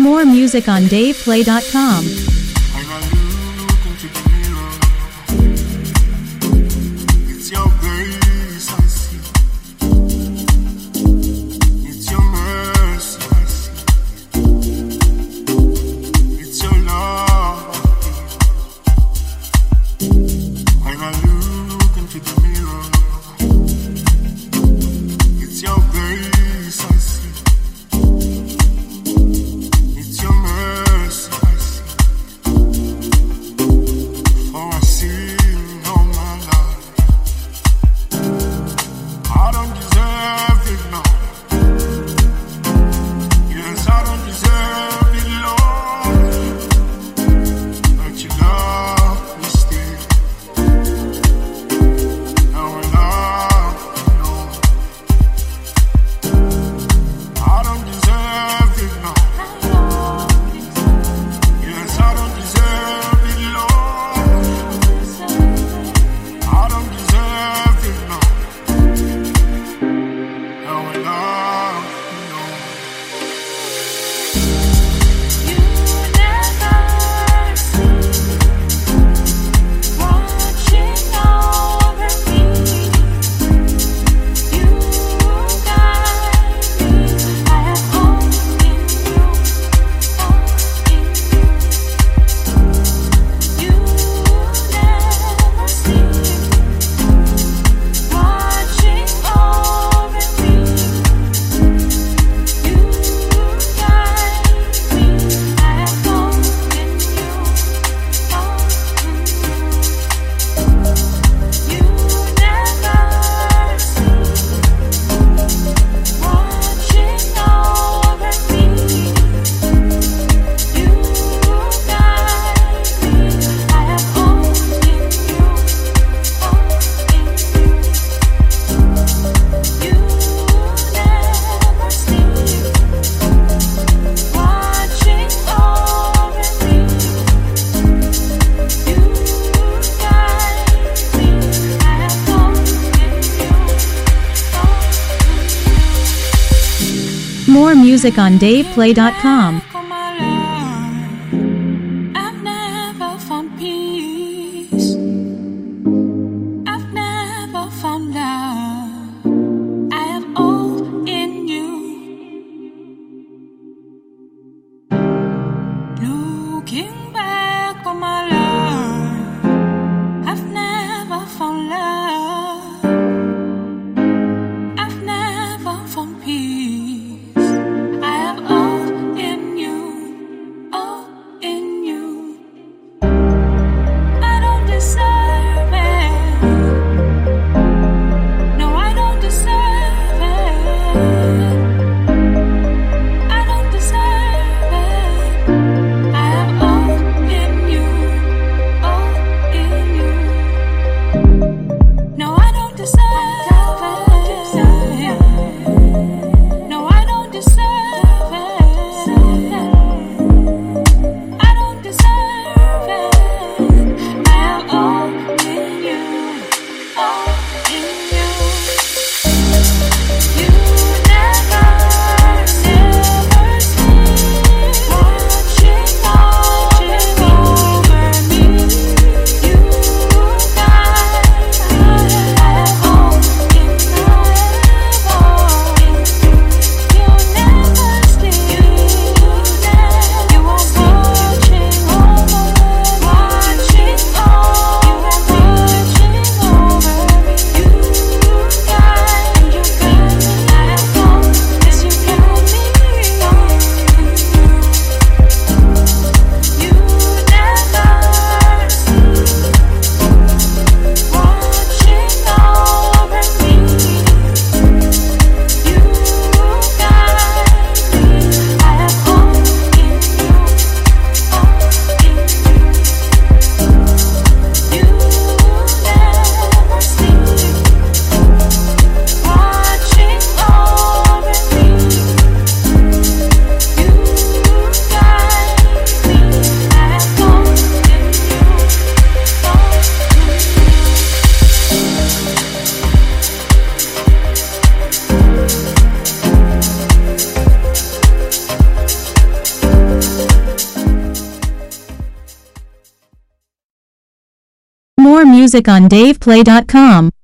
More music on DavePlay.com. When I look into the mirror, it's your grace I see. It's your mercy I see. It's your love I feel. When I look into the mirror, it's your grace I see. It's your mercy I see. For I sin all my life. I don't deserve it, Lord. Yes, I don't deserve it, Lord. But you love me still. Now I love you, Lord. I don't deserve it, Lord. Yes, I don't deserve it, Lord. I don't deserve it, Lord. Now I love you, Lord. You never cease watching over me. You guide me. I have hope in you, hope in you. You never cease watching over me. You guide me. I have hope in you, hope in you. You never cease watching over me. You guide me. I have hope in you, hope in you. You never cease watching over me. You guide me. I have hope in you, hope in you. More music on DavePlay.com. Come alive. I've never found peace. I've never found love. I have hope in you. Looking back on my life, I've never found love. I've never found peace. I have hope in you. more music on DavePlay.com.